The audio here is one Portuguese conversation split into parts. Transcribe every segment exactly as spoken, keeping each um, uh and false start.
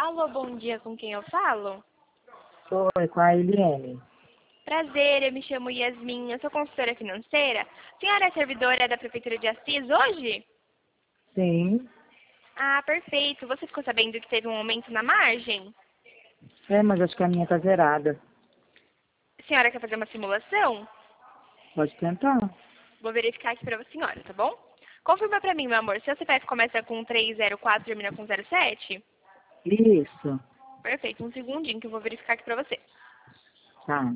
Alô, bom dia, com quem eu falo? Oi, com a Eliane. Prazer, eu me chamo Yasmin, eu sou consultora financeira. A senhora é servidora da Prefeitura de Assis hoje? Sim. Ah, perfeito. Você ficou sabendo que teve um aumento na margem? É, mas acho que a minha tá zerada. A senhora quer fazer uma simulação? Pode tentar. Vou verificar aqui para a senhora, tá bom? Confirma para mim, meu amor, seu C P F começa com três zero quatro e termina com zero sete? Isso. Perfeito, um segundinho que eu vou verificar aqui para você. Tá.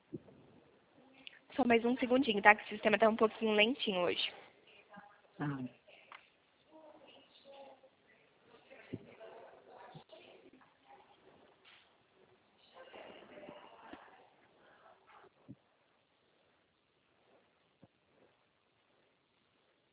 Só mais um segundinho, tá? Que o sistema tá um pouquinho lentinho hoje. Tá.